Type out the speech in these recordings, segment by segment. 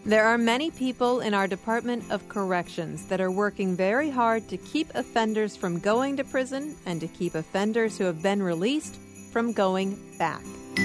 There are many people in our Department of Corrections that are working very hard to keep offenders from going to prison and to keep offenders who have been released from going back.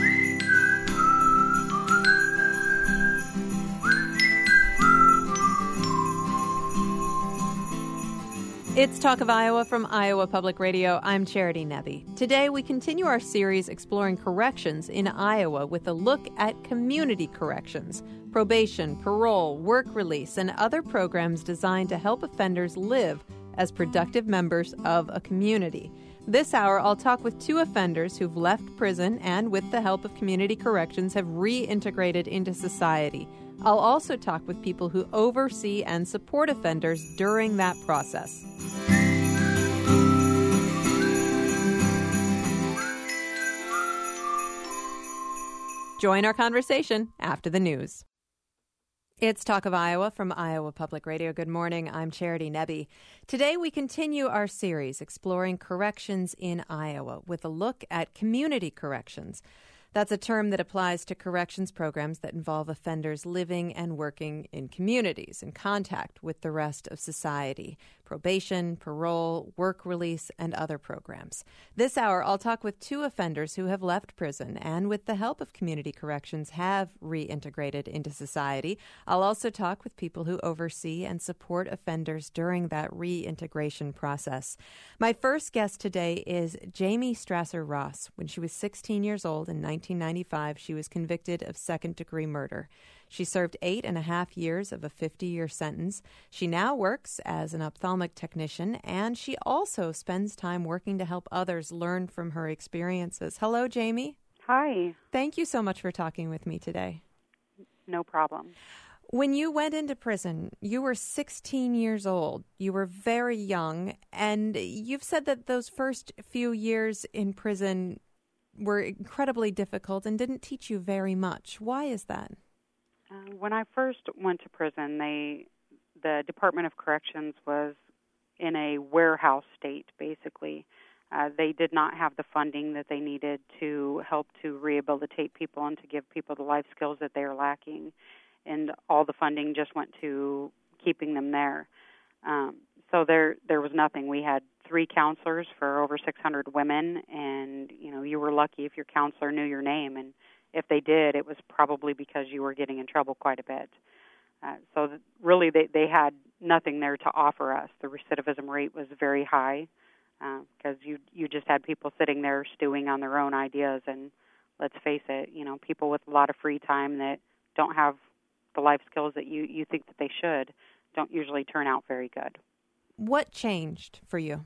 It's Talk of Iowa from Iowa Public Radio. I'm Charity Nebbe. Today we continue our series exploring corrections in Iowa with a look at community corrections, probation, parole, work release, and other programs designed to help offenders live as productive members of a community. This hour, I'll talk with two offenders who've left prison and, with the help of community corrections, have reintegrated into society. I'll also talk with people who oversee and support offenders during that process. Join our conversation after the news. It's Talk of Iowa from Iowa Public Radio. Good morning. I'm Charity Nebbe. Today we continue our series exploring corrections in Iowa with a look at community corrections. That's a term that applies to corrections programs that involve offenders living and working in communities in contact with the rest of society. Probation, parole, work release, and other programs. This hour, I'll talk with two offenders who have left prison and, with the help of community corrections, have reintegrated into society. I'll also talk with people who oversee and support offenders during that reintegration process. My first guest today is Jamie Strasser Ross. When she was 16 years old in 1995, she was convicted of second-degree murder. She served 8.5 years of a 50-year sentence. She now works as an ophthalmic technician, and she also spends time working to help others learn from her experiences. Hello, Jamie. Hi. Thank you so much for talking with me today. No problem. When you went into prison, you were 16 years old. You were very young, and you've said that those first few years in prison were incredibly difficult and didn't teach you very much. Why is that? When I first went to prison, the Department of Corrections was in a warehouse state, basically. They did not have the funding that they needed to help to rehabilitate people and to give people the life skills that they are lacking. And all the funding just went to keeping them there. So there was nothing. We had 3 counselors for over 600 women, and you were lucky if your counselor knew your name, and if they did, it was probably because you were getting in trouble quite a bit. Really, they had nothing there to offer us. The recidivism rate was very high because you just had people sitting there stewing on their own ideas, and let's face it, people with a lot of free time that don't have the life skills that you think that they should don't usually turn out very good. What changed for you?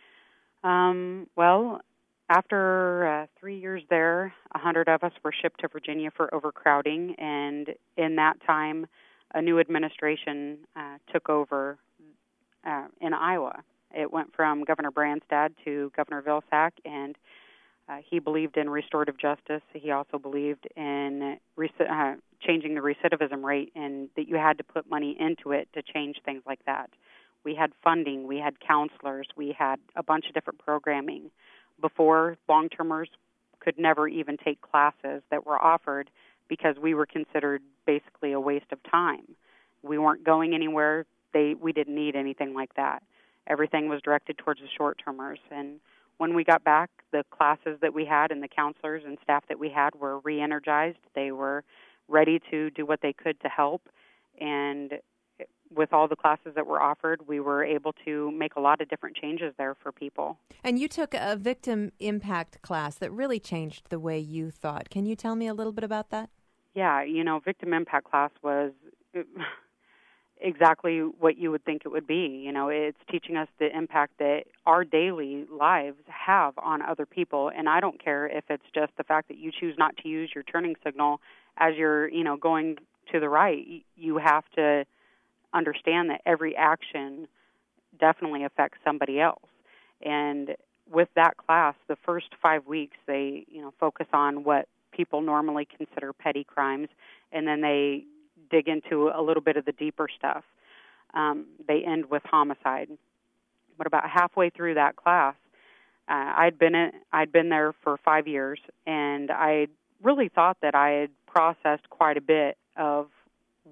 Well, after 3 years there, 100 of us were shipped to Virginia for overcrowding, and in that time, a new administration took over in Iowa. It went from Governor Branstad to Governor Vilsack, and he believed in restorative justice. He also believed in changing the recidivism rate, and that you had to put money into it to change things like that. We had funding, we had counselors, we had a bunch of different programming. Before, long-termers could never even take classes that were offered because we were considered basically a waste of time. We weren't going anywhere. We didn't need anything like that. Everything was directed towards the short-termers. And when we got back, the classes that we had and the counselors and staff that we had were re-energized. They were ready to do what they could to help. And with all the classes that were offered, we were able to make a lot of different changes there for people. And you took a victim impact class that really changed the way you thought. Can you tell me a little bit about that? Yeah, victim impact class was exactly what you would think it would be. It's teaching us the impact that our daily lives have on other people. And I don't care if it's just the fact that you choose not to use your turning signal as you're, going to the right. You have to understand that every action definitely affects somebody else. And with that class, the first 5 weeks, they, focus on what people normally consider petty crimes, and then they dig into a little bit of the deeper stuff. They end with homicide. But about halfway through that class, I'd been there for 5 years, and I really thought that I had processed quite a bit of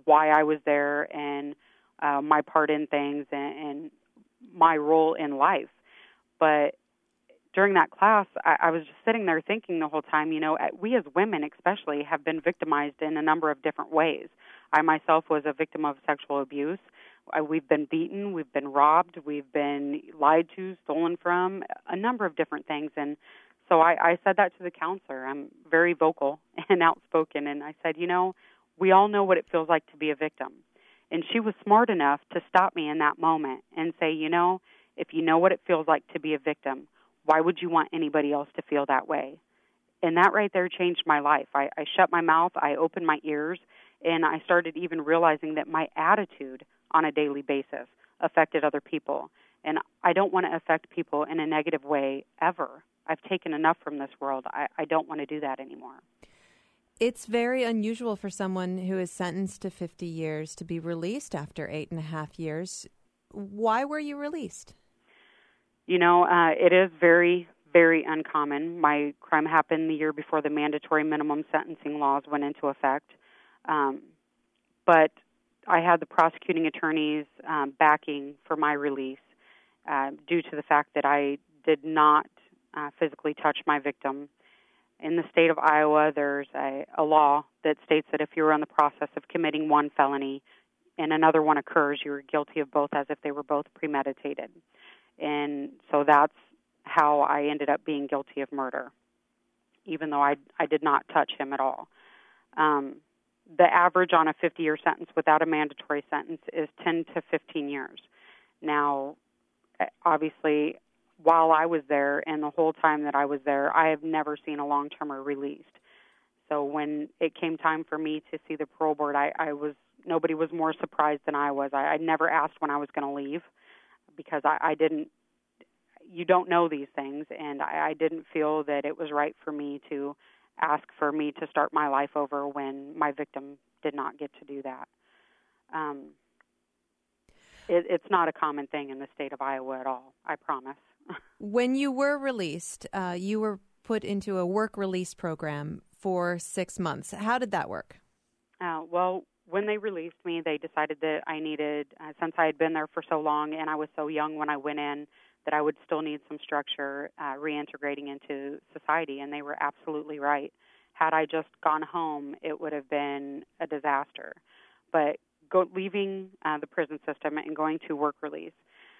why I was there and my part in things and my role in life. But during that class, I was just sitting there thinking the whole time, we as women especially have been victimized in a number of different ways. I myself was a victim of sexual abuse. We've been beaten, we've been robbed, we've been lied to, stolen from, a number of different things. And so I said that to the counselor. I'm very vocal and outspoken, and I said, we all know what it feels like to be a victim. And she was smart enough to stop me in that moment and say, if you know what it feels like to be a victim, why would you want anybody else to feel that way? And that right there changed my life. I shut my mouth, I opened my ears, and I started even realizing that my attitude on a daily basis affected other people. And I don't want to affect people in a negative way ever. I've taken enough from this world. I don't want to do that anymore. It's very unusual for someone who is sentenced to 50 years to be released after 8.5 years. Why were you released? It is very, very uncommon. My crime happened the year before the mandatory minimum sentencing laws went into effect. But I had the prosecuting attorney's backing for my release due to the fact that I did not physically touch my victim. In the state of Iowa, there's a law that states that if you're in the process of committing one felony and another one occurs, you're guilty of both as if they were both premeditated. And so that's how I ended up being guilty of murder, even though I did not touch him at all. The average on a 50-year sentence without a mandatory sentence is 10 to 15 years. Now, obviously, while I was there and the whole time that I was there, I have never seen a long-termer released. So when it came time for me to see the parole board, nobody was more surprised than I was. I never asked when I was going to leave because I didn't, you don't know these things, and I didn't feel that it was right for me to ask for me to start my life over when my victim did not get to do that. It's not a common thing in the state of Iowa at all, I promise. When you were released, you were put into a work release program for 6 months. How did that work? Well, when they released me, they decided that I needed, since I had been there for so long and I was so young when I went in, that I would still need some structure reintegrating into society, and they were absolutely right. Had I just gone home, it would have been a disaster. But leaving the prison system and going to work release,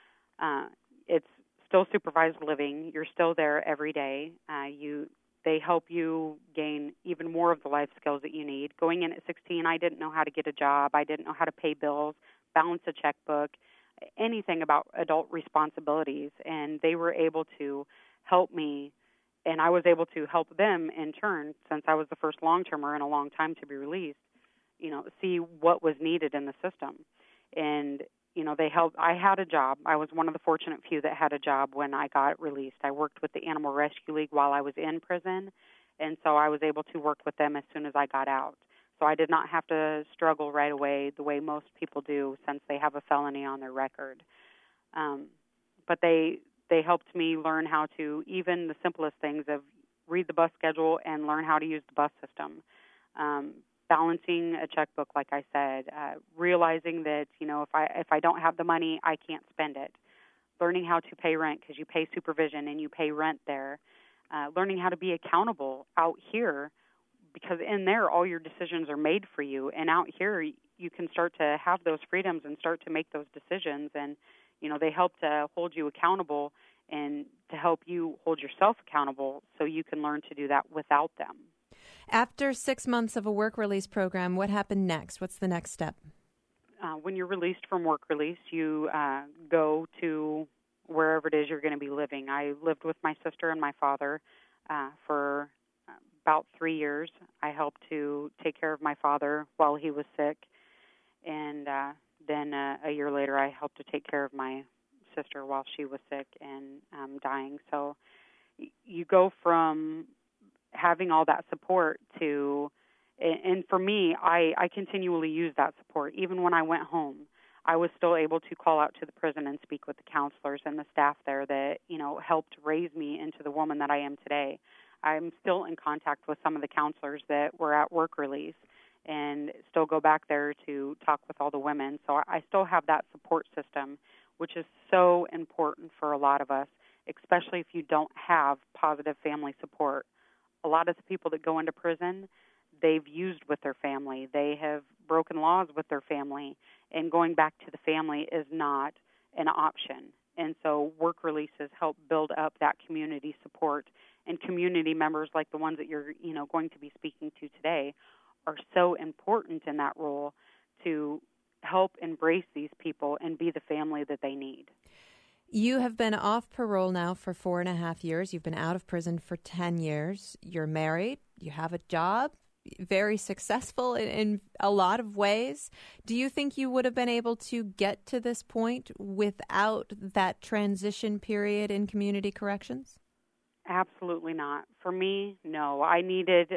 it's still supervised living. You're still there every day. They help you gain even more of the life skills that you need. Going in at 16, I didn't know how to get a job. I didn't know how to pay bills, balance a checkbook, anything about adult responsibilities. And they were able to help me, and I was able to help them in turn, since I was the first long-termer in a long time to be released, see what was needed in the system. And they helped. I had a job. I was one of the fortunate few that had a job when I got released. I worked with the Animal Rescue League while I was in prison, and so I was able to work with them as soon as I got out. So I did not have to struggle right away the way most people do since they have a felony on their record. But they helped me learn how to, even the simplest things of read the bus schedule and learn how to use the bus system. Balancing a checkbook, like I said, realizing that, if I don't have the money, I can't spend it. Learning how to pay rent, because you pay supervision and you pay rent there. Learning how to be accountable out here, because in there all your decisions are made for you, and out here you can start to have those freedoms and start to make those decisions, and they help to hold you accountable and to help you hold yourself accountable so you can learn to do that without them. After 6 months of a work release program, what happened next? What's the next step? When you're released from work release, you go to wherever it is you're going to be living. I lived with my sister and my father for about 3 years. I helped to take care of my father while he was sick, and then a year later I helped to take care of my sister while she was sick and dying. So you go from having all that support to, and for me, I continually use that support. Even when I went home, I was still able to call out to the prison and speak with the counselors and the staff there that, helped raise me into the woman that I am today. I'm still in contact with some of the counselors that were at work release, and still go back there to talk with all the women. So I still have that support system, which is so important for a lot of us, especially if you don't have positive family support. A lot of the people that go into prison, they've used with their family. They have broken laws with their family, and going back to the family is not an option. And so work releases help build up that community support, and community members like the ones that you're, going to be speaking to today are so important in that role to help embrace these people and be the family that they need. You have been off parole now for 4.5 years. You've been out of prison for 10 years. You're married. You have a job, very successful in a lot of ways. Do you think you would have been able to get to this point without that transition period in community corrections? Absolutely not. For me, no. I needed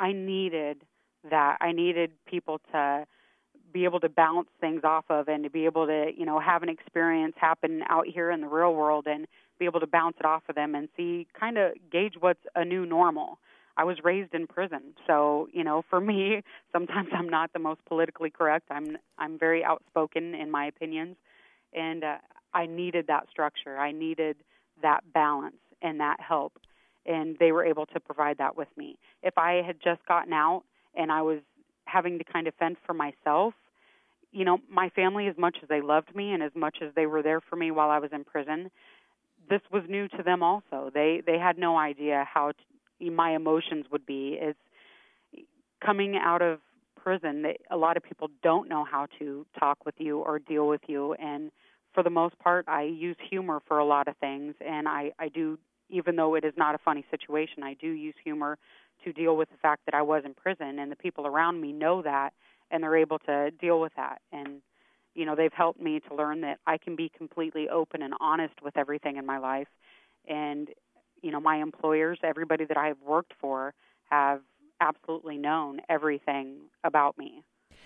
that. I needed people to be able to bounce things off of, and to be able to, have an experience happen out here in the real world and be able to bounce it off of them and see, kind of gauge what's a new normal. I was raised in prison, so, for me, sometimes I'm not the most politically correct. I'm very outspoken in my opinions, and I needed that structure. I needed that balance and that help, and they were able to provide that with me. If I had just gotten out and I was having to kind of fend for myself, my family, as much as they loved me and as much as they were there for me while I was in prison, this was new to them also. They had no idea how my emotions would be. It's coming out of prison, a lot of people don't know how to talk with you or deal with you, and for the most part, I use humor for a lot of things, and I do, even though it is not a funny situation, I do use humor to deal with the fact that I was in prison, and the people around me know that, and they're able to deal with that. And, they've helped me to learn that I can be completely open and honest with everything in my life. And, my employers, everybody that I've worked for, have absolutely known everything about me.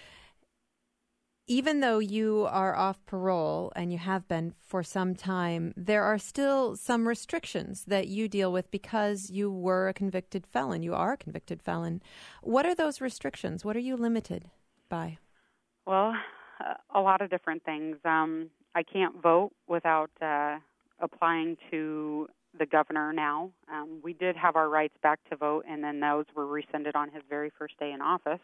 Even though you are off parole, and you have been for some time, there are still some restrictions that you deal with because you were a convicted felon. You are a convicted felon. What are those restrictions? What are you limited by? Well, a lot of different things. I can't vote without applying to the governor now. We did have our rights back to vote, and then those were rescinded on his very first day in office.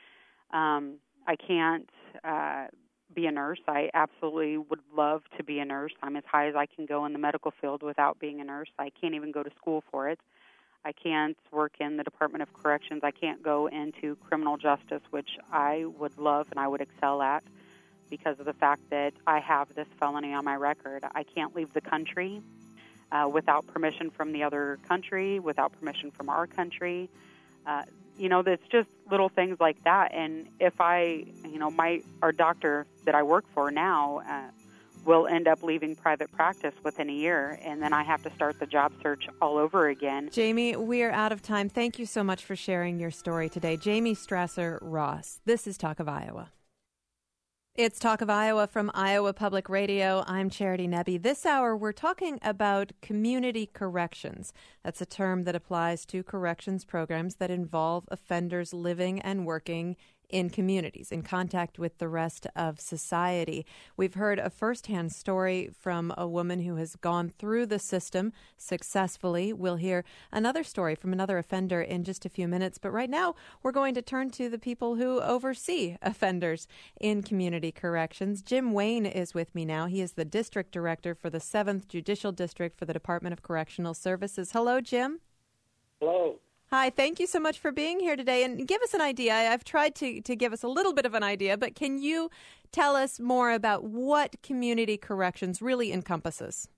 I can't be a nurse. I absolutely would love to be a nurse. I'm as high as I can go in the medical field without being a nurse. I can't even go to school for it. I can't work in the Department of Corrections. I can't go into criminal justice, which I would love and I would excel at because of the fact that I have this felony on my record. I can't leave the country without permission from the other country, without permission from our country. It's just little things like that. And if our doctor that I work for now will end up leaving private practice within a year, and then I have to start the job search all over again. Jamie, we are out of time. Thank you so much for sharing your story today. Jamie Strasser Ross. This is Talk of Iowa. It's Talk of Iowa from Iowa Public Radio. I'm Charity Nebbe. This hour, we're talking about community corrections. That's a term that applies to corrections programs that involve offenders living and working in communities, in contact with the rest of society. We've heard a firsthand story from a woman who has gone through the system successfully. We'll hear another story from another offender in just a few minutes. But right now, we're going to turn to the people who oversee offenders in community corrections. Jim Wayne is with me now. He is the district director for the 7th Judicial District for the Department of Correctional Services. Hello, Jim. Hello. Hi, thank you so much for being here today. And give us an idea. I've tried to give us a little bit of an idea, but can you tell us more about what community corrections really encompasses?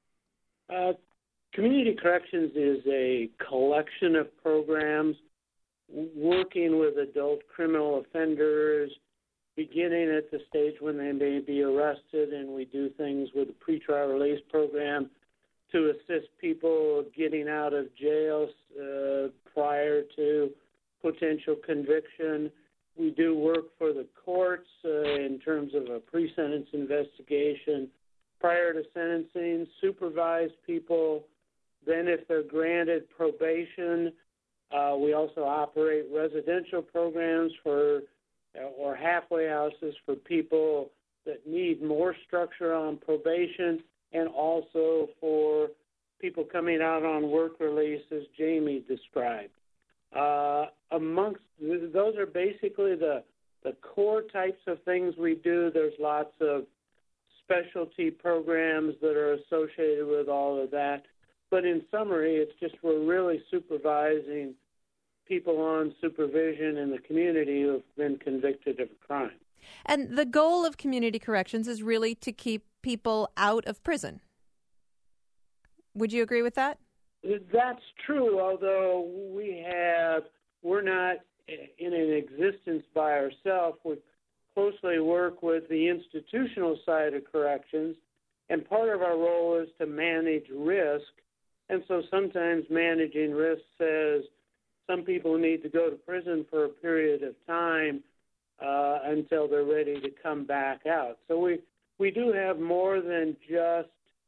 Community corrections is a collection of programs working with adult criminal offenders, beginning at the stage when they may be arrested, and we do things with a pretrial release program to assist people getting out of jail prior to potential conviction. We do work for the courts in terms of a pre-sentence investigation prior to sentencing, supervise people. Then if they're granted probation, We also operate residential programs or halfway houses for people that need more structure on probation, and also for people coming out on work release, as Jamie described. Amongst those are basically the core types of things we do. There's lots of specialty programs that are associated with all of that. But in summary, it's just we're really supervising people on supervision in the community who have been convicted of a crime. And the goal of community corrections is really to keep people out of prison. Would you agree with that? That's true, although we're not in an existence by ourselves. We closely work with the institutional side of corrections, and part of our role is to manage risk. And so sometimes managing risk says some people need to go to prison for a period of time until they're ready to come back out. So we do have more than just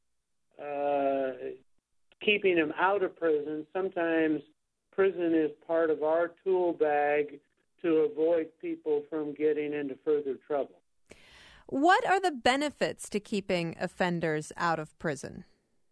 keeping them out of prison. Sometimes prison is part of our tool bag to avoid people from getting into further trouble. What are the benefits to keeping offenders out of prison?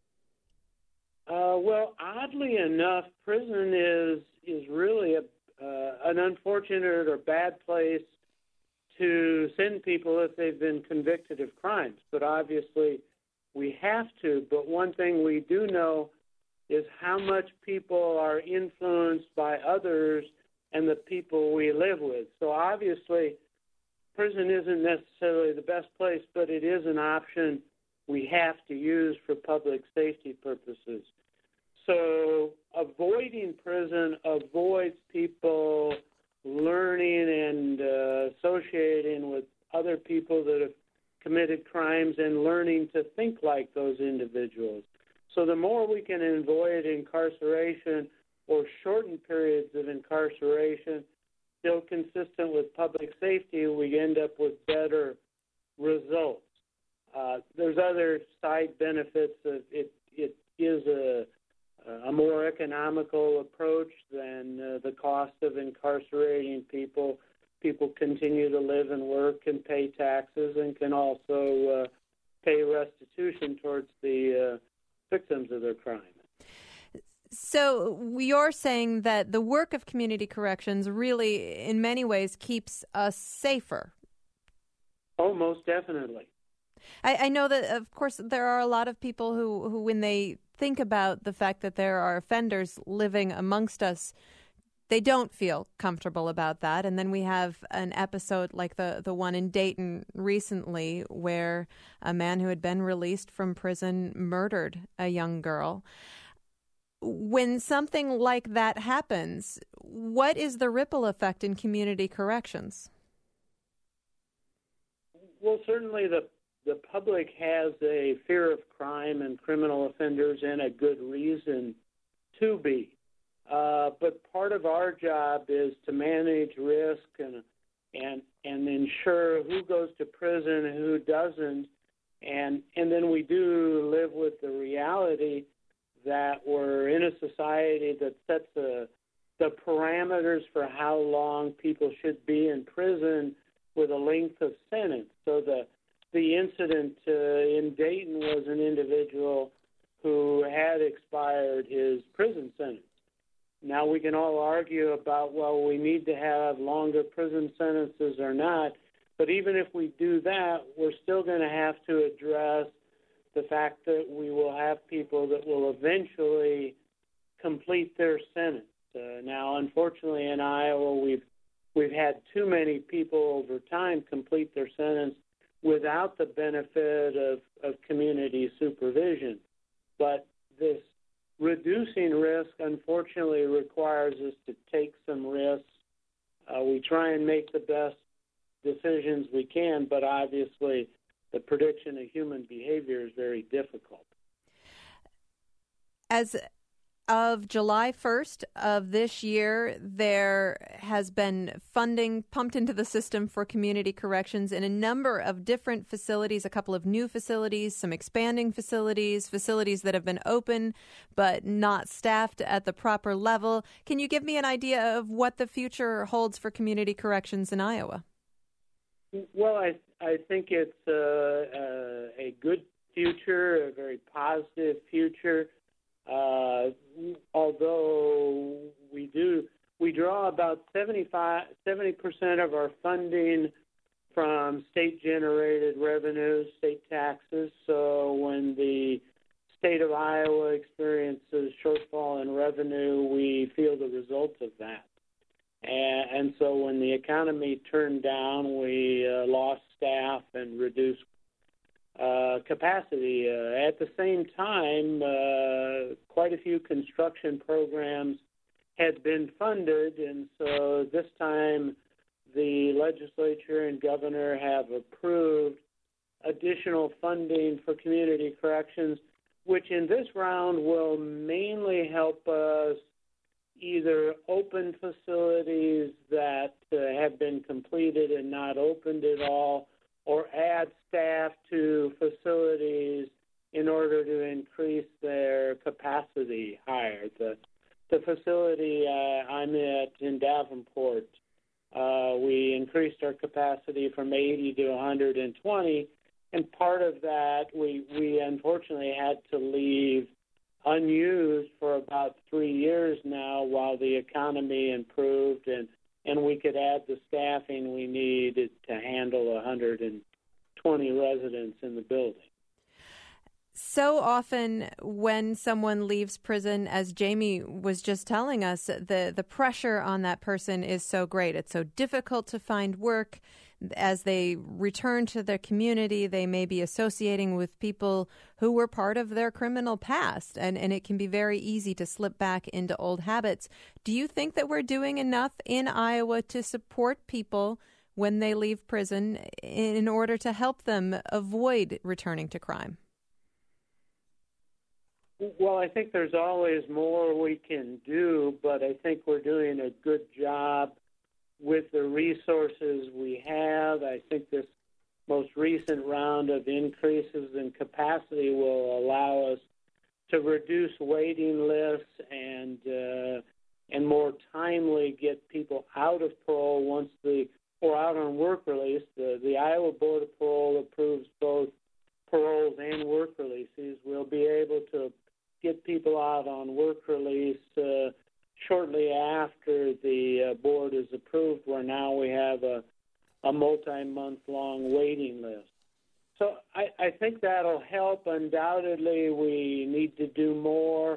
Well, oddly enough, prison is really an unfortunate or bad place to send people if they've been convicted of crimes. But obviously, we have to. But one thing we do know is how much people are influenced by others and the people we live with. So obviously, prison isn't necessarily the best place, but it is an option we have to use for public safety purposes. So avoiding prison avoids people learning and associating with other people that have committed crimes and learning to think like those individuals. So the more we can avoid incarceration or shorten periods of incarceration, still consistent with public safety, we end up with better results. There's other side benefits. It is a more economical approach than the cost of incarcerating people. People continue to live and work and pay taxes and can also pay restitution towards the victims of their crime. So you're saying that the work of community corrections really, in many ways, keeps us safer. Oh, most definitely. I know that, of course, there are a lot of people who, when they think about the fact that there are offenders living amongst us, they don't feel comfortable about that. And then we have an episode like the one in Dayton recently where a man who had been released from prison murdered a young girl. When something like that happens, what is the ripple effect in community corrections? Well, certainly the public has a fear of crime and criminal offenders, and a good reason to be. But part of our job is to manage risk and ensure who goes to prison and who doesn't. And then we do live with the reality that we're in a society that sets the parameters for how long people should be in prison with a length of sentence. So the incident in Dayton was an individual who had expired his prison sentence. Now we can all argue about, well, we need to have longer prison sentences or not, but even if we do that, we're still going to have to address the fact that we will have people that will eventually complete their sentence. Now, unfortunately, in Iowa, we've had too many people over time complete their sentence without the benefit of community supervision. But this reducing risk, unfortunately, requires us to take some risks. We try and make the best decisions we can, but obviously the prediction of human behavior is very difficult. As of July 1st of this year, there has been funding pumped into the system for community corrections in a number of different facilities, a couple of new facilities, some expanding facilities, facilities that have been open but not staffed at the proper level. Can you give me an idea of what the future holds for community corrections in Iowa? Well, I think it's a good future, a very positive future. Although we draw about 70% of our funding from state-generated revenues, state taxes. So when the state of Iowa experiences shortfall in revenue, we feel the results of that. And so when the economy turned down, we lost staff and reduced capacity. At the same time, quite a few construction programs had been funded, and so this time the legislature and governor have approved additional funding for community corrections, which in this round will mainly help us either open facilities that have been completed and not opened at all, or add staff to facilities in order to increase their capacity higher. The facility I'm at in Davenport, we increased our capacity from 80 to 120, and part of that we unfortunately had to leave unused for about 3 years now while the economy improved and we could add the staffing we needed to handle 120 residents in the building. So often when someone leaves prison, as Jamie was just telling us, the pressure on that person is so great. It's so difficult to find work. As they return to their community, they may be associating with people who were part of their criminal past, and it can be very easy to slip back into old habits. Do you think that we're doing enough in Iowa to support people when they leave prison in order to help them avoid returning to crime? Well, I think there's always more we can do, but I think we're doing a good job with the resources we have. I think this most recent round of increases in capacity will allow us to reduce waiting lists and more timely get people out of parole or out on work release. The Iowa Board of Parole approves both paroles and work releases. We'll be able to get people out on work release shortly after the board is approved, where now we have a multi-month-long waiting list. So I think that'll help. Undoubtedly, we need to do more.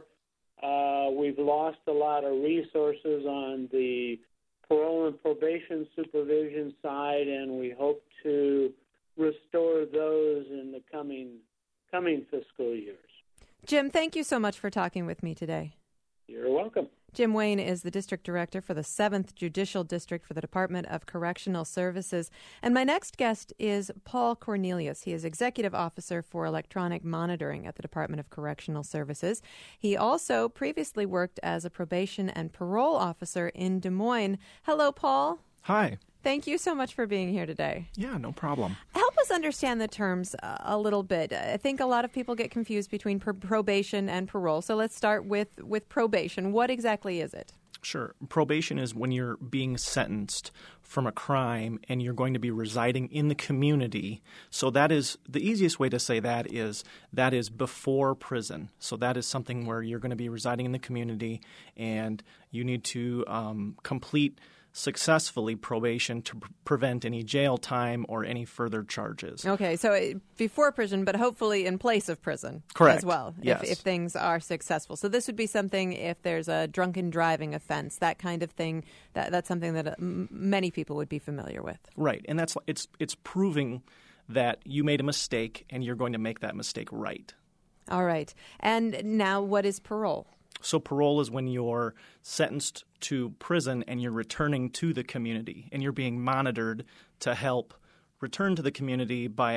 We've lost a lot of resources on the parole and probation supervision side, and we hope to restore those in the coming fiscal years. Jim, thank you so much for talking with me today. You're welcome. Jim Wayne is the district director for the 7th Judicial District for the Department of Correctional Services. And my next guest is Paul Cornelius. He is executive officer for electronic monitoring at the Department of Correctional Services. He also previously worked as a probation and parole officer in Des Moines. Hello, Paul. Hi. Thank you so much for being here today. Yeah, no problem. Help us understand the terms a little bit. I think a lot of people get confused between probation and parole. So let's start with probation. What exactly is it? Sure. Probation is when you're being sentenced from a crime and you're going to be residing in the community. So that is the easiest way to say that is before prison. So that is something where you're going to be residing in the community and you need to complete successfully probation to prevent any jail time or any further charges. Okay, so before prison, but hopefully in place of prison. Correct. As well, yes. if things are successful. So this would be something if there's a drunken driving offense, that kind of thing. That's something that many people would be familiar with. Right, and it's proving that you made a mistake and you're going to make that mistake right. All right. And now what is parole? So parole is when you're sentenced to prison and you're returning to the community and you're being monitored to help return to the community by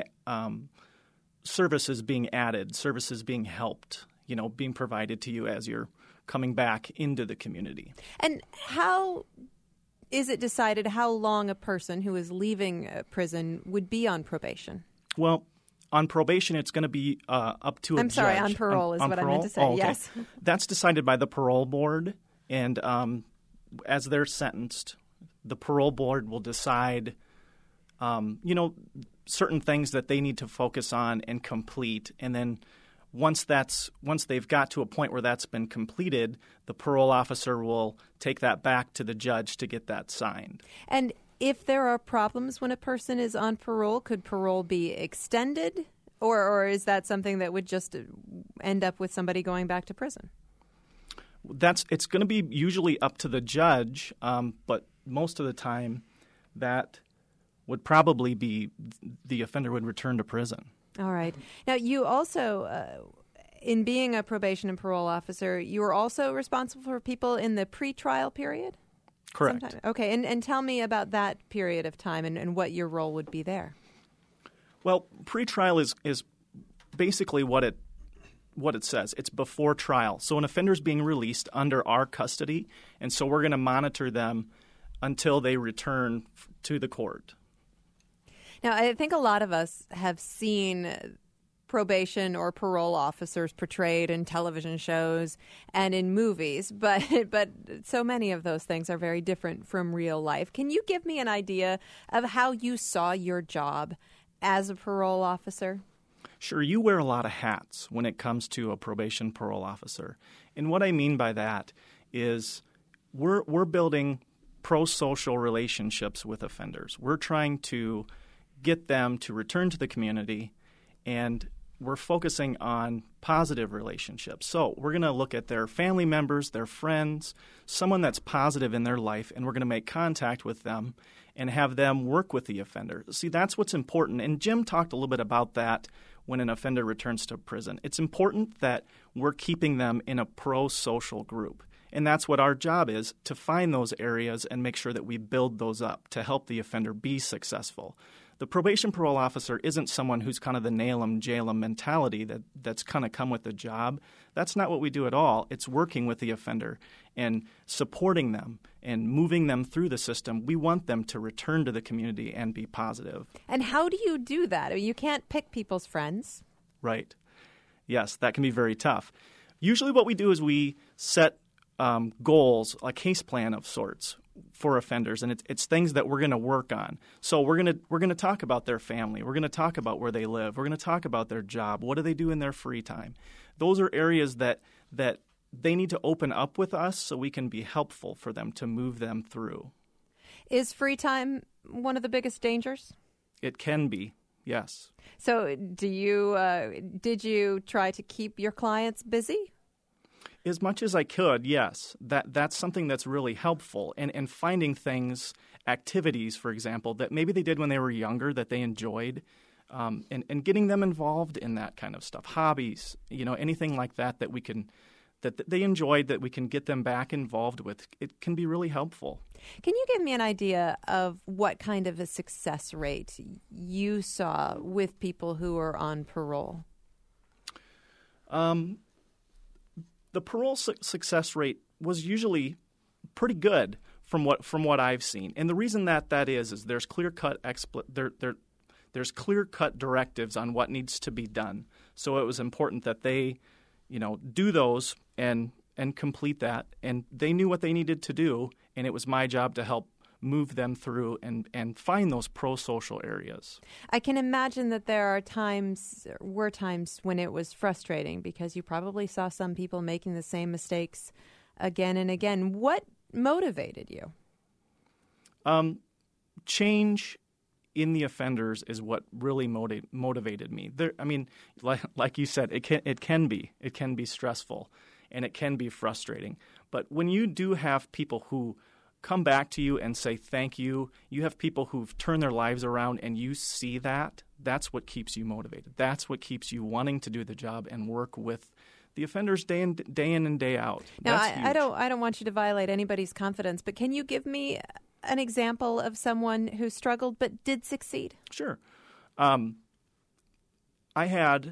services being added, services being helped, being provided to you as you're coming back into the community. And how is it decided how long a person who is leaving prison would be on probation? Well, on probation, it's going to be up to a judge. I'm sorry, on parole is what I meant to say, yes. That's decided by the parole board, and as they're sentenced, the parole board will decide, certain things that they need to focus on and complete, and then once they've got to a point where that's been completed, the parole officer will take that back to the judge to get that signed. And if there are problems when a person is on parole, could parole be extended, or is that something that would just end up with somebody going back to prison? It's going to be usually up to the judge, but most of the time that would probably be the offender would return to prison. All right. Now, you also, in being a probation and parole officer, you are also responsible for people in the pretrial period? Correct. Sometime. Okay, and tell me about that period of time and what your role would be there. Well, pretrial is basically what it says. It's before trial. So an offender is being released under our custody, and so we're going to monitor them until they return to the court. Now, I think a lot of us have seen probation or parole officers portrayed in television shows and in movies, but so many of those things are very different from real life. Can you give me an idea of how you saw your job as a parole officer? Sure. You wear a lot of hats when it comes to a probation parole officer. And what I mean by that is we're building pro-social relationships with offenders. We're trying to get them to return to the community, and we're focusing on positive relationships. So we're going to look at their family members, their friends, someone that's positive in their life, and we're going to make contact with them and have them work with the offender. See, that's what's important. And Jim talked a little bit about that when an offender returns to prison. It's important that we're keeping them in a pro-social group. And that's what our job is, to find those areas and make sure that we build those up to help the offender be successful. The probation parole officer isn't someone who's kind of the nail 'em, jail 'em mentality that's kind of come with the job. That's not what we do at all. It's working with the offender and supporting them and moving them through the system. We want them to return to the community and be positive. And how do you do that? I mean, you can't pick people's friends. Right. Yes, that can be very tough. Usually what we do is we set goals, a case plan of sorts for offenders, and it's things that we're going to work on. So we're going to talk about their family. We're going to talk about where they live. We're going to talk about their job. What do they do in their free time? Those are areas that they need to open up with us so we can be helpful for them to move them through. Is free time one of the biggest dangers? It can be, yes. So did you try to keep your clients busy? As much as I could, yes. That's something that's really helpful. And finding things, activities, for example, that maybe they did when they were younger that they enjoyed, and getting them involved in that kind of stuff. Hobbies, anything like that that they enjoyed that we can get them back involved with. It can be really helpful. Can you give me an idea of what kind of a success rate you saw with people who are on parole? The parole success rate was usually pretty good from what I've seen, and the reason that is there's clear-cut there's clear-cut directives on what needs to be done. So it was important that they, do those and complete that, and they knew what they needed to do, and it was my job to help move them through and find those pro-social areas. I can imagine that there were times when it was frustrating because you probably saw some people making the same mistakes again and again. What motivated you? Change in the offenders is what really motivated me. Like you said, it can be stressful and it can be frustrating. But when you do have people who come back to you and say thank you, you have people who've turned their lives around and you see that's what keeps you motivated. That's what keeps you wanting to do the job and work with the offenders day in and day out. Now, I don't want you to violate anybody's confidence, but can you give me an example of someone who struggled but did succeed? Sure. I had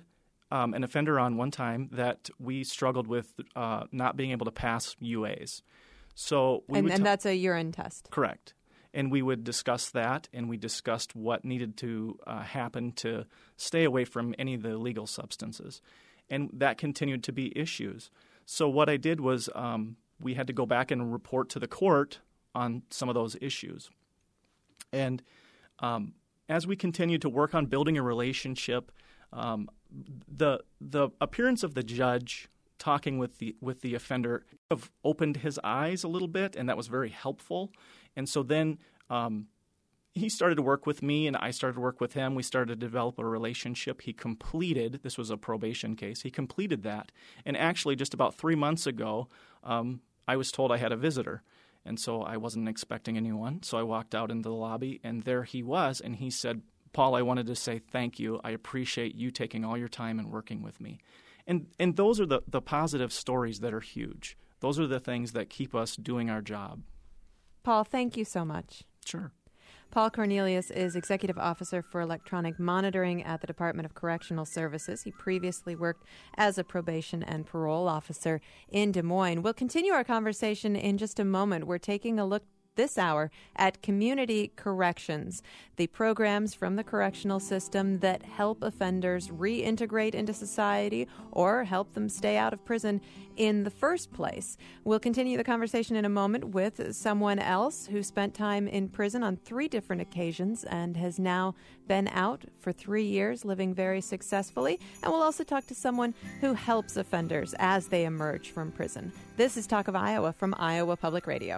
an offender on one time that we struggled with not being able to pass UAs. So and that's a urine test. Correct. And we would discuss that, and we discussed what needed to happen to stay away from any of the illegal substances. And that continued to be issues. So what I did was we had to go back and report to the court on some of those issues. And as we continued to work on building a relationship, the appearance of the judge talking with the offender have opened his eyes a little bit, and that was very helpful. And so then he started to work with me, and I started to work with him. We started to develop a relationship. He completed – this was a probation case. He completed that. And actually just about 3 months ago, I was told I had a visitor. And so I wasn't expecting anyone. So I walked out into the lobby, and there he was. And he said, Paul, I wanted to say thank you. I appreciate you taking all your time and working with me. And those are the positive stories that are huge. Those are the things that keep us doing our job. Paul, thank you so much. Sure. Paul Cornelius is Executive Officer for Electronic Monitoring at the Department of Correctional Services. He previously worked as a probation and parole officer in Des Moines. We'll continue our conversation in just a moment. We're taking a look this hour at community corrections, the programs from the correctional system that help offenders reintegrate into society or help them stay out of prison in the first place. We'll continue the conversation in a moment with someone else who spent time in prison on 3 different occasions and has now been out for 3 years, living very successfully. And we'll also talk to someone who helps offenders as they emerge from prison. This is Talk of Iowa from Iowa Public Radio.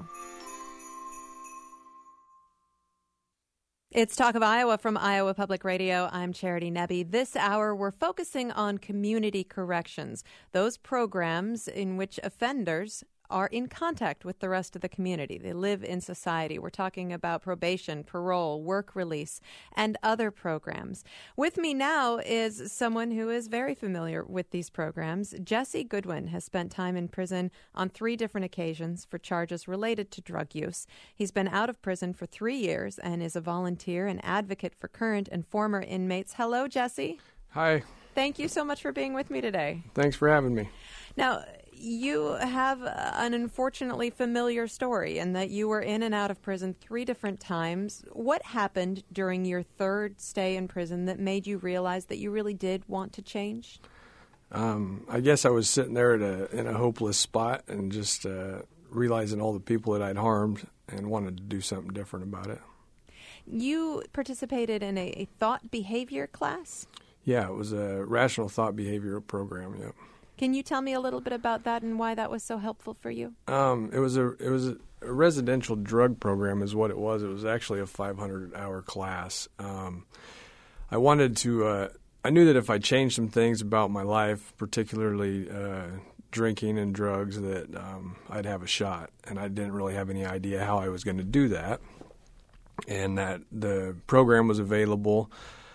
It's Talk of Iowa from Iowa Public Radio. I'm Charity Nebbe. This hour, we're focusing on community corrections, those programs in which offenders are in contact with the rest of the community. They live in society. We're talking about probation, parole, work release, and other programs. With me now is someone who is very familiar with these programs. Jesse Goodwin has spent time in prison on 3 different occasions for charges related to drug use. He's been out of prison for 3 years and is a volunteer and advocate for current and former inmates. Hello, Jesse. Hi. Thank you so much for being with me today. Thanks for having me. Now, you have an unfortunately familiar story in that you were in and out of prison 3 different times. What happened during your 3rd stay in prison that made you realize that you really did want to change? I guess I was sitting there in a hopeless spot and just realizing all the people that I'd harmed and wanted to do something different about it. You participated in a thought behavior class? Yeah, it was a rational thought behavior program, yep. Can you tell me a little bit about that and why that was so helpful for you? It was a residential drug program is what it was. It was actually a 500-hour class. I wanted to I knew that if I changed some things about my life, particularly drinking and drugs, that I'd have a shot. And I didn't really have any idea how I was going to do that. And that the program was available.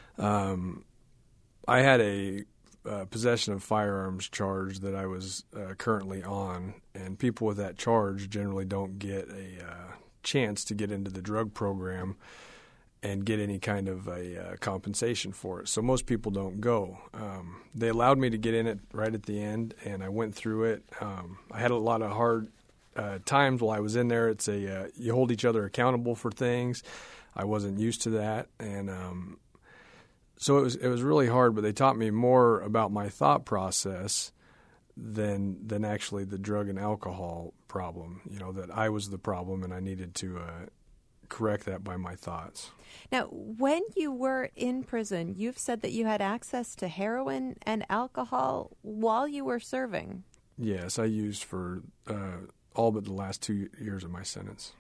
I had a possession of firearms charge that I was currently on, and people with that charge generally don't get a chance to get into the drug program and get any kind of a compensation for it. So most people don't go. They allowed me to get in it right at the end, and I went through it. I had a lot of hard times while I was in there. It's you hold each other accountable for things. I wasn't used to that, and so it was really hard, but they taught me more about my thought process than actually the drug and alcohol problem, that I was the problem and I needed to correct that by my thoughts. Now, when you were in prison, you've said that you had access to heroin and alcohol while you were serving. Yes, I used for all but the last 2 years of my sentence.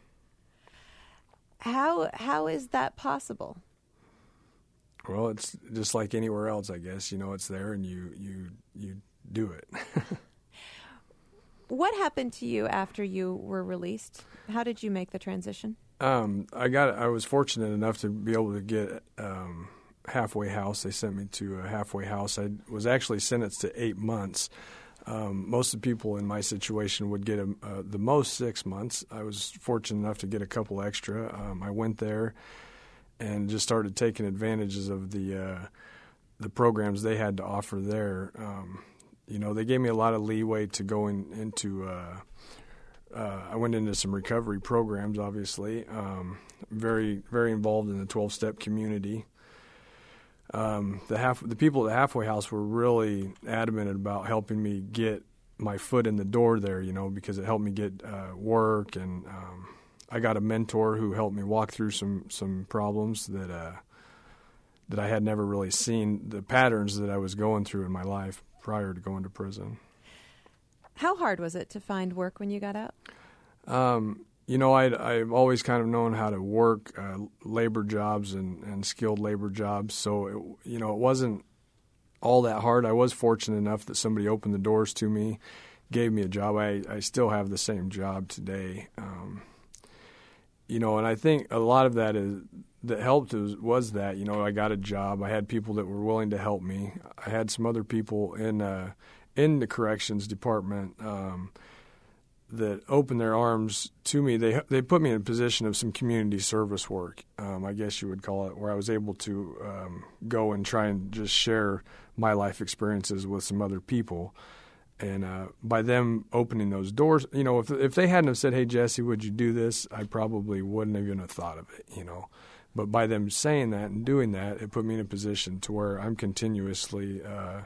How is that possible? Well, it's just like anywhere else, I guess. It's there, and you do it. What happened to you after you were released? How did you make the transition? I was fortunate enough to be able to get halfway house. They sent me to a halfway house. I was actually sentenced to 8 months. Most of the people in my situation would get the most 6 months. I was fortunate enough to get a couple extra. I went there and just started taking advantages of the the programs they had to offer there. They gave me a lot of leeway to go into. I went into some recovery programs, obviously. Very, very involved in the 12-step community. The people at the halfway house were really adamant about helping me get my foot in the door there, because it helped me get work, and I got a mentor who helped me walk through some problems that I had never really seen, the patterns that I was going through in my life prior to going to prison. How hard was it to find work when you got out? I've always kind of known how to work labor jobs and skilled labor jobs, so it wasn't all that hard. I was fortunate enough that somebody opened the doors to me, gave me a job. I still have the same job today, and I think a lot of that helped was that I got a job. I had people that were willing to help me. I had some other people in the corrections department that opened their arms to me. They put me in a position of some community service work, I guess you would call it, where I was able to go and try and just share my life experiences with some other people. And by them opening those doors, if they hadn't have said, "Hey, Jesse, would you do this?" I probably wouldn't even have thought of it, But by them saying that and doing that, it put me in a position to where I'm continuously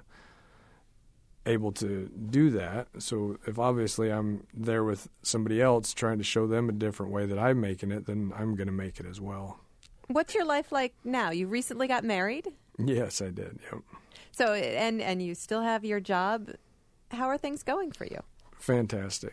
able to do that. So if obviously I'm there with somebody else trying to show them a different way that I'm making it, then I'm going to make it as well. What's your life like now? You recently got married? Yes, I did. Yep. So and you still have your job. How are things going for you? Fantastic.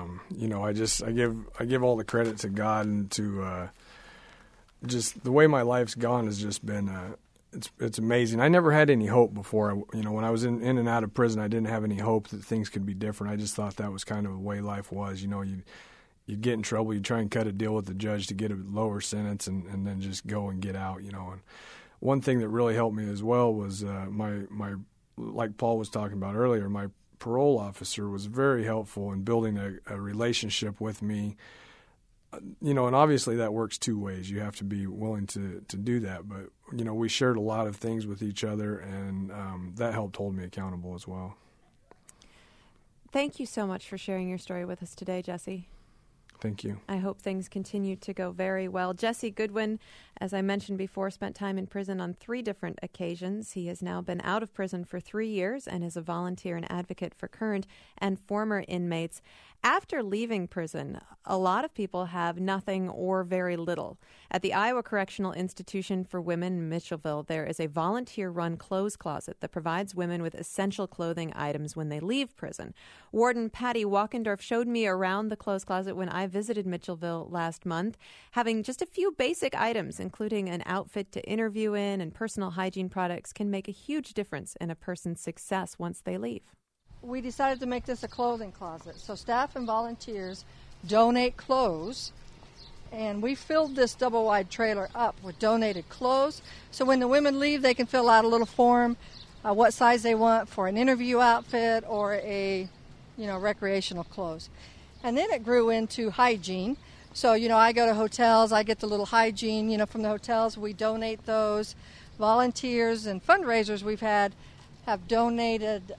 I give all the credit to God and to just the way my life's gone has just been it's amazing. I never had any hope before. When I was in and out of prison, I didn't have any hope that things could be different. I just thought that was kind of the way life was. You'd get in trouble, you'd try and cut a deal with the judge to get a lower sentence, and then just go and get out. And one thing that really helped me as well was my like Paul was talking about earlier, my parole officer was very helpful in building a relationship with me. And obviously that works two ways. You have to be willing to do that. But, we shared a lot of things with each other, and that helped hold me accountable as well. Thank you so much for sharing your story with us today, Jesse. Thank you. I hope things continue to go very well. Jesse Goodwin, as I mentioned before, spent time in prison on 3 different occasions. He has now been out of prison for 3 years and is a volunteer and advocate for current and former inmates. After leaving prison, a lot of people have nothing or very little. At the Iowa Correctional Institution for Women in Mitchellville, there is a volunteer-run clothes closet that provides women with essential clothing items when they leave prison. Warden Patty Walkendorf showed me around the clothes closet when I visited Mitchellville last month, having just a few basic items, including an outfit to interview in and personal hygiene products, can make a huge difference in a person's success once they leave. We decided to make this a clothing closet. So staff and volunteers donate clothes, and we filled this double-wide trailer up with donated clothes. So when the women leave, they can fill out a little form, what size they want for an interview outfit or a, recreational clothes. And then it grew into hygiene. So, I go to hotels, I get the little hygiene, from the hotels. We donate those. Volunteers and fundraisers we've had have donated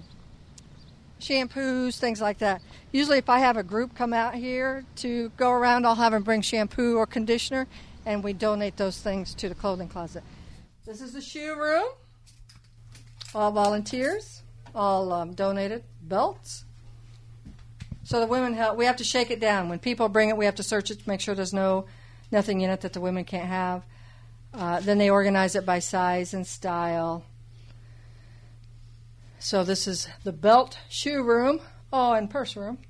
shampoos, things like that. Usually if I have a group come out here to go around, I'll have them bring shampoo or conditioner, and we donate those things to the clothing closet. This is the shoe room. All volunteers, all donated belts. So the women help. We have to shake it down. When people bring it, we have to search it to make sure there's nothing in it that the women can't have. Then they organize it by size and style. So this is the belt, shoe room, and purse room,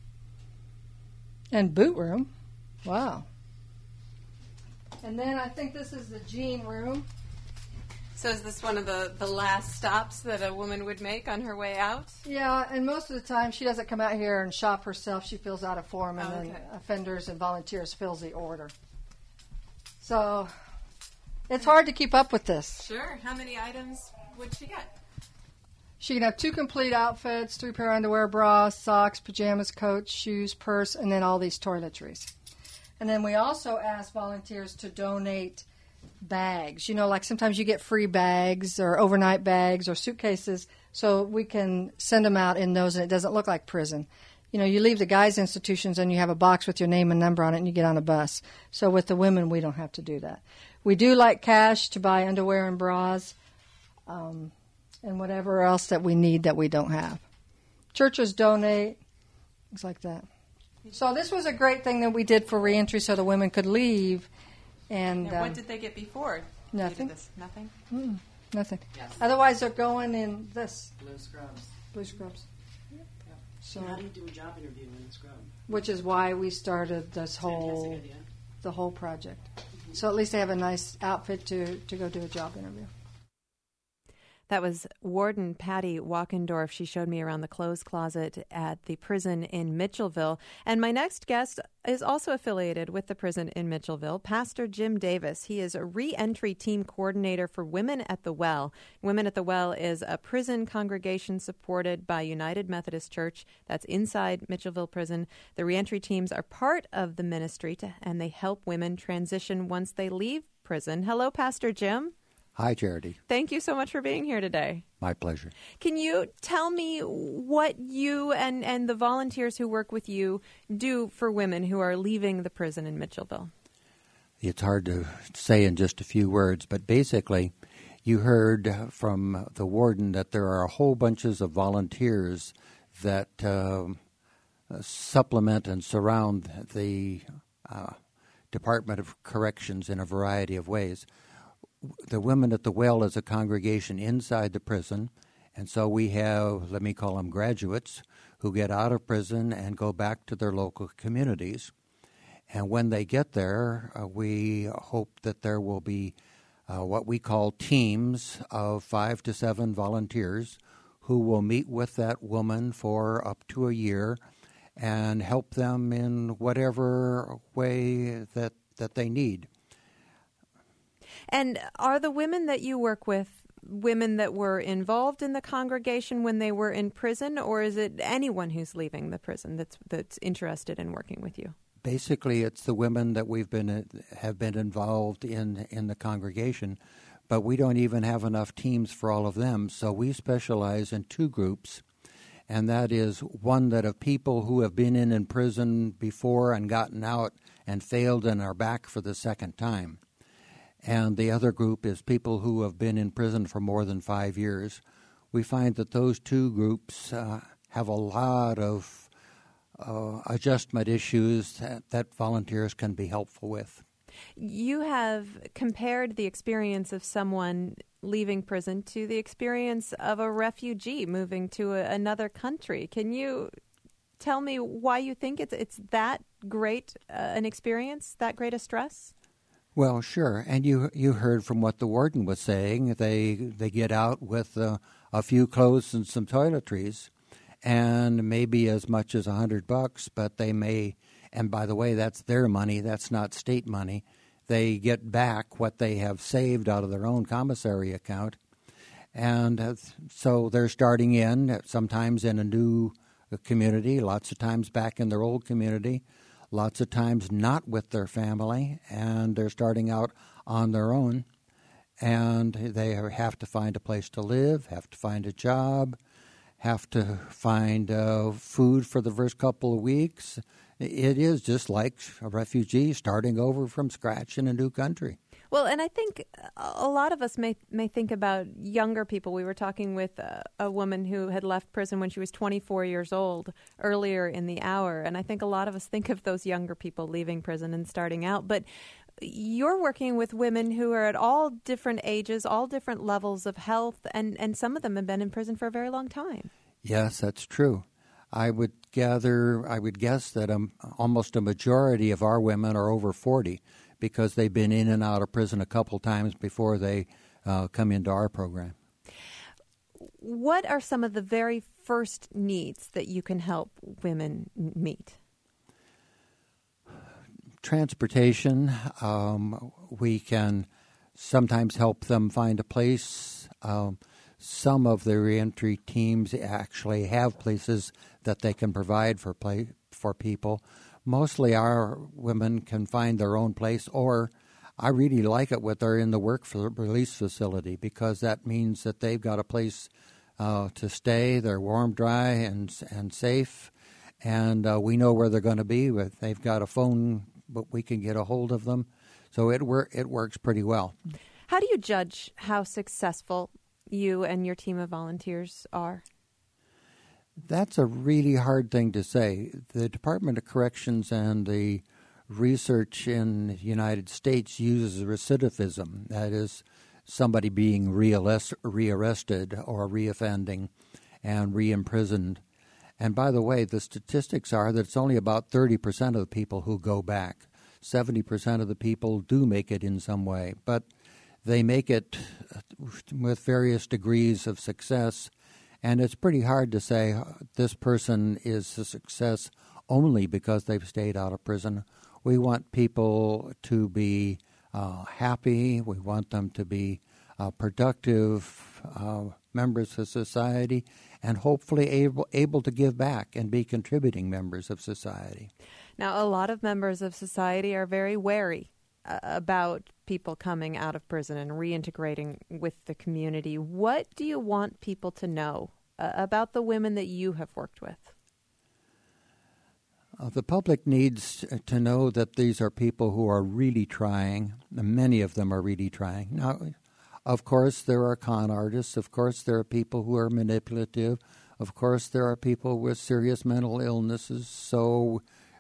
and boot room. Wow. And then I think this is the jean room. So is this one of the last stops that a woman would make on her way out? Yeah, and most of the time she doesn't come out here and shop herself. She fills out a form, and then offenders and volunteers fills the order. So it's hard to keep up with this. Sure. How many items would she get? She can have 2 complete outfits, 3 pair of underwear, bras, socks, pajamas, coats, shoes, purse, and then all these toiletries. And then we also ask volunteers to donate bags. Like sometimes you get free bags or overnight bags or suitcases, so we can send them out in those, and it doesn't look like prison. You leave the guys' institutions and you have a box with your name and number on it and you get on a bus. So with the women, we don't have to do that. We do like cash to buy underwear and bras and whatever else that we need that we don't have. Churches donate, things like that. So this was a great thing that we did for reentry so the women could leave. And what did they get before? Nothing. Nothing? Nothing. Yes. Otherwise, they're going in this. Blue scrubs. Blue scrubs. So how do you do a job interview in scrub? Which is why we started the whole project. Mm-hmm. So at least they have a nice outfit to go do a job interview. That was Warden Patty Walkendorf. She showed me around the clothes closet at the prison in Mitchellville. And my next guest is also affiliated with the prison in Mitchellville, Pastor Jim Davis. He is a re-entry team coordinator for Women at the Well. Women at the Well is a prison congregation supported by United Methodist Church that's inside Mitchellville Prison. The re-entry teams are part of the ministry, and they help women transition once they leave prison. Hello, Pastor Jim. Hi, Charity. Thank you so much for being here today. My pleasure. Can you tell me what you and the volunteers who work with you do for women who are leaving the prison in Mitchellville? It's hard to say in just a few words, but basically you heard from the warden that there are a whole bunches of volunteers that supplement and surround the Department of Corrections in a variety of ways. The Women at the Well is a congregation inside the prison, and so we have, let me call them graduates, who get out of prison and go back to their local communities. And when they get there, we hope that there will be what we call teams of 5 to 7 volunteers who will meet with that woman for up to a year and help them in whatever way that they need. And are the women that you work with women that were involved in the congregation when they were in prison, or is it anyone who's leaving the prison that's interested in working with you? Basically, it's the women that have been involved in the congregation, but we don't even have enough teams for all of them, so we specialize in 2 groups, and that is one that of people who have been in prison before and gotten out and failed and are back for the second time. And the other group is people who have been in prison for more than 5 years. We find that those 2 groups have a lot of adjustment issues that volunteers can be helpful with. You have compared the experience of someone leaving prison to the experience of a refugee moving to another country. Can you tell me why you think it's that great an experience, that great a stress? Well, sure. And you heard from what the warden was saying. They get out with a few clothes and some toiletries, and maybe as much as $100. But they may, and by the way, that's their money. That's not state money. They get back what they have saved out of their own commissary account, and so they're starting in sometimes in a new community. Lots of times back in their old community. Lots of times not with their family, and they're starting out on their own, and they have to find a place to live, have to find a job, have to find food for the first couple of weeks. It is just like a refugee starting over from scratch in a new country. Well, and I think a lot of us may think about younger people. We were talking with a woman who had left prison when she was 24 years old earlier in the hour, and I think a lot of us think of those younger people leaving prison and starting out. But you're working with women who are at all different ages, all different levels of health, and some of them have been in prison for a very long time. Yes, that's true. I would guess that almost a majority of our women are over 40. Because they've been in and out of prison a couple times before they come into our program. What are some of the very first needs that you can help women meet? Transportation. We can sometimes help them find a place. Some of the reentry teams actually have places that they can provide for people. Mostly our women can find their own place, or I really like it when they're in the work release facility, because that means that they've got a place to stay. They're warm, dry, and safe, and we know where they're going to be. They've got a phone, but we can get a hold of them. So it works pretty well. How do you judge how successful you and your team of volunteers are? That's a really hard thing to say. The Department of Corrections and the research in the United States uses recidivism. That is, somebody being rearrested or reoffending and reimprisoned. And by the way, the statistics are that it's only about 30% of the people who go back. 70% of the people do make it in some way, but they make it with various degrees of success. And it's pretty hard to say this person is a success only because they've stayed out of prison. We want people to be happy. We want them to be productive members of society, and hopefully able to give back and be contributing members of society. Now, a lot of members of society are very wary about people coming out of prison and reintegrating with the community. What do you want people to know about the women that you have worked with? The public needs to know that these are people who are really trying. Many of them are really trying. Now, of course, there are con artists. Of course, there are people who are manipulative. Of course, there are people with serious mental illnesses. So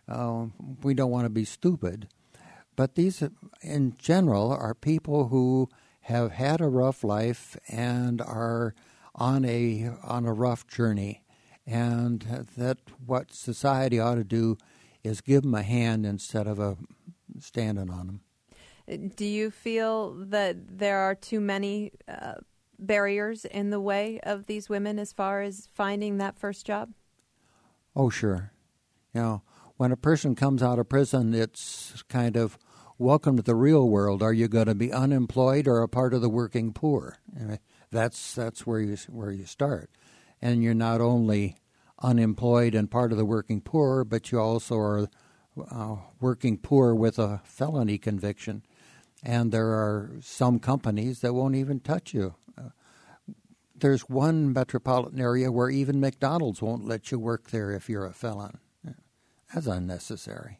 we don't want to be stupid. But these, in general, are people who have had a rough life and are on a rough journey. And that what society ought to do is give them a hand instead of standing on them. Do you feel that there are too many barriers in the way of these women as far as finding that first job? Oh, sure. You know, when a person comes out of prison, it's kind of, welcome to the real world. Are you going to be unemployed or a part of the working poor? That's where you start. And you're not only unemployed and part of the working poor, but you also are working poor with a felony conviction. And there are some companies that won't even touch you. There's one metropolitan area where even McDonald's won't let you work there if you're a felon. That's unnecessary.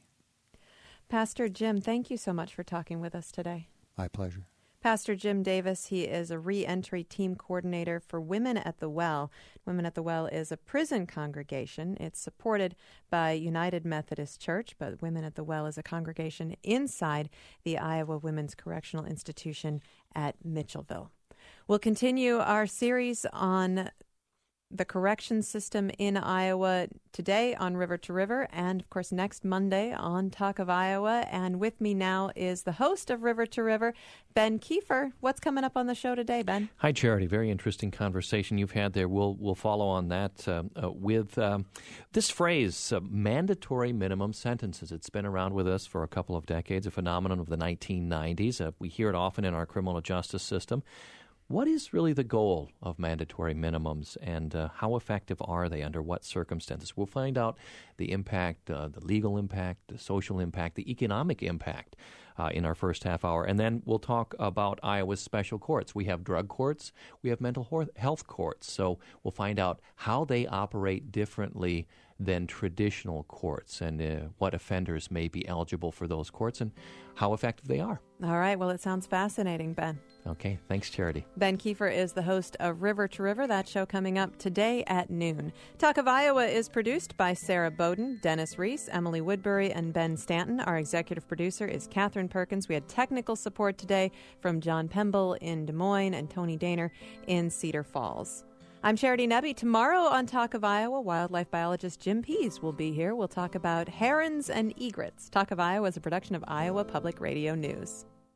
Pastor Jim, thank you so much for talking with us today. My pleasure. Pastor Jim Davis, he is a re-entry team coordinator for Women at the Well. Women at the Well is a prison congregation. It's supported by United Methodist Church, but Women at the Well is a congregation inside the Iowa Women's Correctional Institution at Mitchellville. We'll continue our series on the correction system in Iowa today on River to River, and of course next Monday on Talk of Iowa. And with me now is the host of River to River, Ben Kiefer. What's coming up on the show today, Ben? Hi, Charity. Very interesting conversation you've had there. We'll follow on that with this phrase, mandatory minimum sentences. It's been around with us for a couple of decades, a phenomenon of the 1990s. We hear it often in our criminal justice system. What is really the goal of mandatory minimums, and how effective are they under what circumstances? We'll find out the impact, the legal impact, the social impact, the economic impact in our first half hour. And then we'll talk about Iowa's special courts. We have drug courts, we have mental health courts. So we'll find out how they operate differently than traditional courts, and what offenders may be eligible for those courts and how effective they are. All right. Well, it sounds fascinating, Ben. Okay. Thanks, Charity. Ben Kiefer is the host of River to River. That show coming up today at noon. Talk of Iowa is produced by Sarah Bowden, Dennis Reese, Emily Woodbury, and Ben Stanton. Our executive producer is Catherine Perkins. We had technical support today from John Pemble in Des Moines and Tony Daner in Cedar Falls. I'm Charity Nebbe. Tomorrow on Talk of Iowa, wildlife biologist Jim Pease will be here. We'll talk about herons and egrets. Talk of Iowa is a production of Iowa Public Radio News.